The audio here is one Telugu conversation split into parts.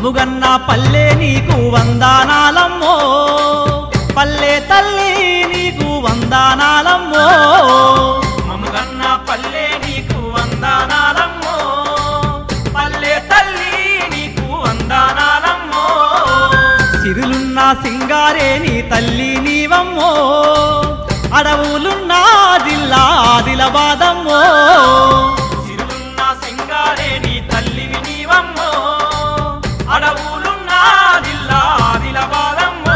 మమ్ముగన్న పల్లె నీకు వందనాలమ్మో పల్లె తల్లి నీకు వందనాలమ్మో మమ్ముగన్న పల్లె నీకు వందనాలమ్మో పల్లె తల్లి నీకు వందనాలమ్మో సిరులున్న సింగారే నీ తల్లి నీవమ్మో అడవులున్న జిల్లా ఆదిలాబాదమ్మో సిరులున్న సింగారే నీ తల్లివి నీవమ్మో అడవులున్న జిల్లా ఆదిలాబాదమ్మో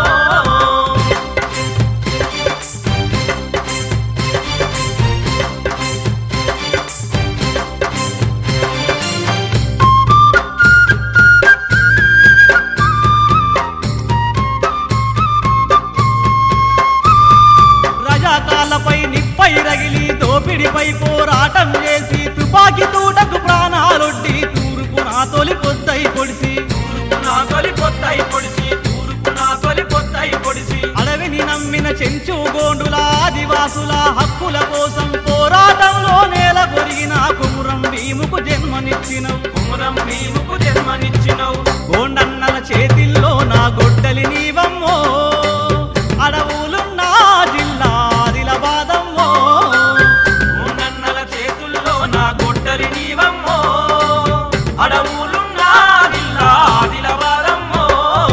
రజాకాలపై నిప్పై రగిలి దోపిడిపై పోరాటం చేసి తుపాకీ తూటకు ప్రాణాలొడ్డి తూర్పు నా తొలి పొద్దై పొడిసి నా తొలి పొద్దై పొడిసి తూర్పు నా తొలి పొద్దై పొడిసి అడవిని నమ్మిన చెంచు గోండుల ఆదివాసుల హక్కుల కోసం పోరాటంలో నేల కొరిగిన కుమురం భీముకు జన్మనిచ్చినవు కుమురం భీముకు జన్మనిచ్చినవు గోండన్నల చేతిల్లో నా గొడ్డలి నీవమ్మో అడవులున్న జిల్లా ఆదిలాబాదమ్మో గోండన్నల చేతుల్లో నా గొడ్డలి నీవమ్మో అడవులున్న జిల్లా ఆదిలాబాదమ్మో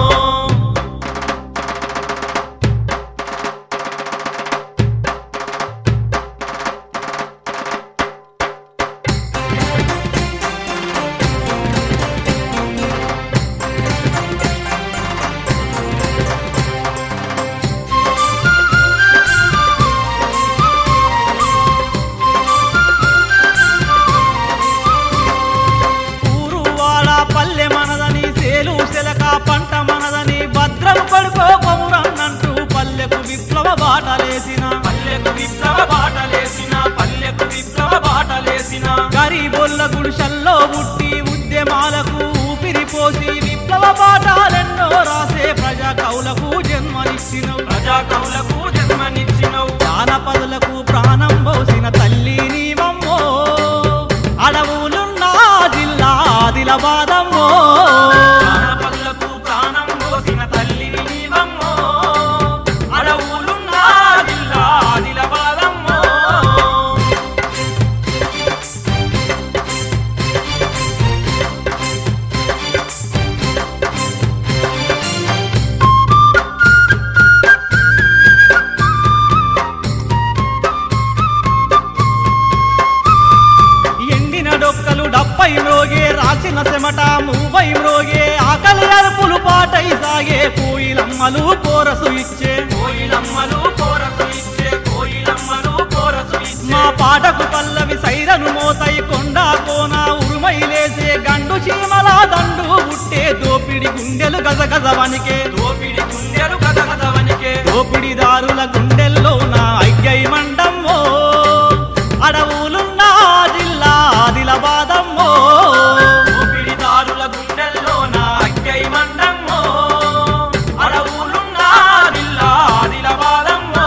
ఊరువాడ పల్లె మనదని సేలు శెలక పంట మనదని భద్రం పడుకో కొమురన్నంటూ పల్లెకు విప్లవ బాటలేసిన పల్లెకు విప్లవ బాటలేసిన పల్లెకు విప్లవ బాటలేసిన గరీబొల్ల గుడిసెల్లో పుట్టి ఉద్యమాలకు ఊపిరిపోసి విప్లవ పాఠాలెన్నో రాసే ప్రజా కవులకు జన్మనిచ్చినవు ప్రజా కవులకు జన్మనిచ్చినవు జానపదులకు ప్రాణం పోసిన తల్లి నీవమ్మో అడవులున్న జిల్లా ఆదిలాబాదమ్మో జానపదులకు ప్రాణం పోసిన తల్లివి నీవమ్మో అడవులున్న జిల్లా ఆదిలాబాదమ్మో ఎండిన డొక్కలు డప్పై మ్రోగే రాసిన చెమట మూవై మ్రోగే ఆకలి అరుపులు పాటై సాగే కోయిలమ్మలు కోరసు ఇచ్చే కోయిలమ్మలు కోరసు ఇచ్చే కోయిలమ్మలు కోరసు మా ఇచ్చే పాటకు పల్లవి సైరను మోతై కొండా కోన ఉరుమై లేసే గండు చీమల దండు పుట్టే దోపిడి గుండెలు గజగజ వనికే దోపిడి గుండెలు గదగదవనికే దోపిడిదారుల గుండెల్లో నా ఐక్యై మండమ్మో అడవులున్న జిల్లా ఆదిలాబాదమ్మో దోపిడిదారుల గుండెల్లో నా అక్కై మండమ్మో అడవులున్న జిల్లా ఆదిలాబాదమ్మో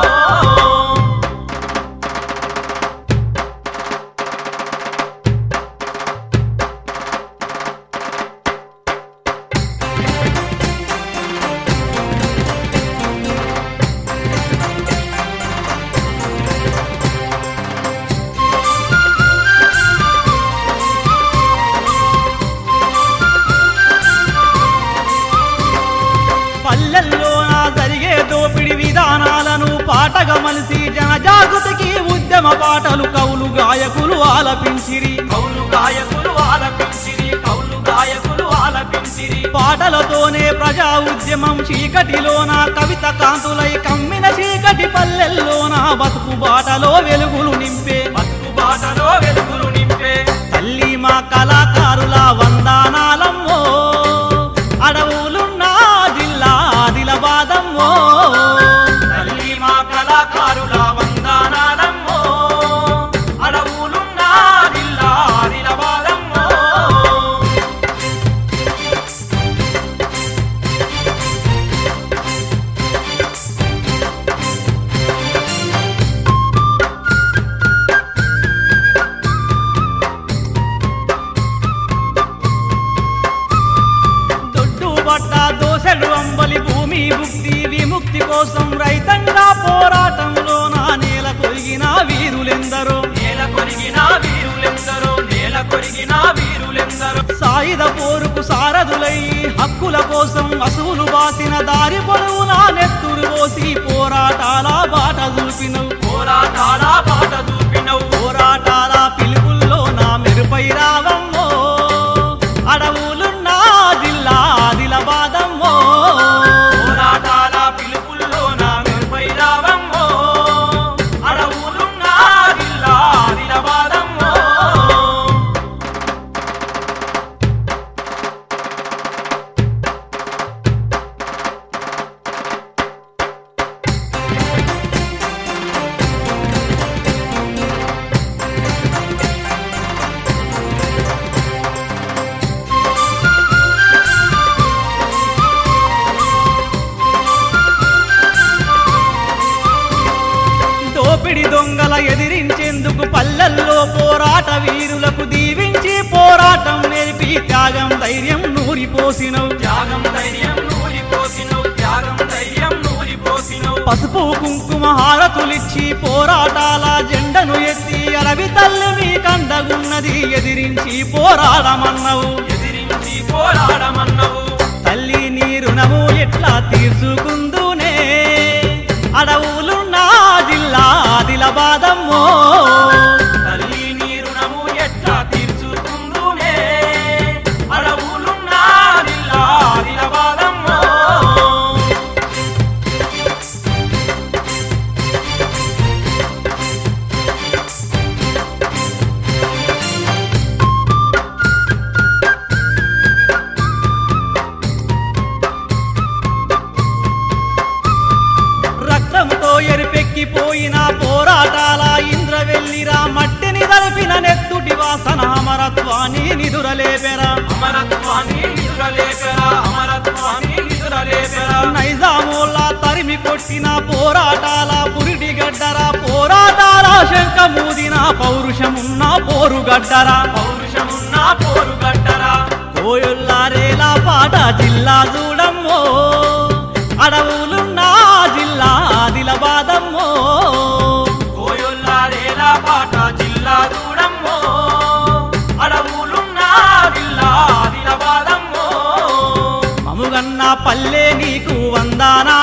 పల్లెల్లో నా జరిగే దోపిడి విధానాలను పాటగా మలిసి జనజాగృతికి ఉద్యమ పాటలు కవులు గాయకులు ఆలపించిరి కౌలు గాయకులు ఆలపించిరి కౌలు గాయకులు ఆలపించిరి పాటలతోనే ప్రజా ఉద్యమం చీకటిలోన కవిత కాంతులై కమ్మిన చీకటి పల్లెల్లోన బతుకు బాటలో వెలుగులు నింపే బతుకు బాటలో వెలుగులు నింపే తల్లి మా కళాకారుల వందనాలమ్మో అడవులున్న జిల్లా ఆదిలాబాదమ్మో తల్లి మా కళాకారుల వందనాలమ్మో అడవులున్న జిల్లా ఆదిలాబాదమ్మో కోసం రైతంగా పోరాటంలో నా నేల కొరిగిన వీరులెందరో నేల కొరిగిన వీరులెందరో నేల కొరిగిన వీరులెందరో సాయుధ పోరుకు సారథులై హక్కుల కోసం అసువులు బాసిన దారి పొడవునా నెత్తురు పోసి పోరాటాల బాట చూపినవు పోరాటాల బాట చూపినవు పోరాటాల పిలుపుల్లో నా మెరుపై రావమ్మో అడవులున్న జిల్లా ఆదిలాబాదమ్మో పోరాటాల పిలుపుల్లో నా మెరుపై రావమ్మో అడవులున్న జిల్లా ఆదిలాబాదమ్మో దోపిడి దొంగల ఎదిరించేందుకు పల్లెల్లో పోరాట వీరులకు దీవించి పోరాటం నేర్పి త్యాగం ధైర్యం నూరిపోసినవు త్యాగం ధైర్యం నూరిపోసినవు త్యాగం ధైర్యం నూరిపోసినవు పసుపు కుంకుమ హారతులిచ్చి పోరాటాల జెండను ఎత్తి అరవి తల్లి మీ కండగున్నది ఎదిరించి పోరాడమన్నవు ఎదిరించి పోరాడమన్నవు తల్లి నీ రుణము ఎట్లా తీర్చుకుందునే అడవులున్న జిల్లా ఆదిలాబాదమ్మో తల్లి నీ రుణము ఎట్లా తీర్చుకుందునే అడవులున్న జిల్లా ఆదిలాబాదమ్మో రక్తంతో ఎరిపెక్కిపోయిన పోరాటాల ఇంద్రవెల్లిరా మట్టిని దలిపిన నెత్తుటి వాసన అమరత్వాన్ని నిదురలేపెరా అమరత్వాన్ని నిదురలేపెరా అమరత్వాన్ని నిదురలేపెరా నైజామోల్లా తరిమి కొట్టిన పోరాటాల పురిటి గడ్డరా పోరాటాల శంఖమూదిన పౌరుషమున్న పోరుగడ్డరా పౌరుషమున్న పోరుగడ్డరా కోయొల్లారేలా పాట జిల్లా చూడమ్మో అడవులున్న జిల్లా ఆదిలాబాదమ్మో కోయొల్లారేలా పాట జిల్లా దూడమ్మో అడవులున్న జిల్లా ఆదిలాబాదమ్మో మముగన్న పల్లె నీకు వందానా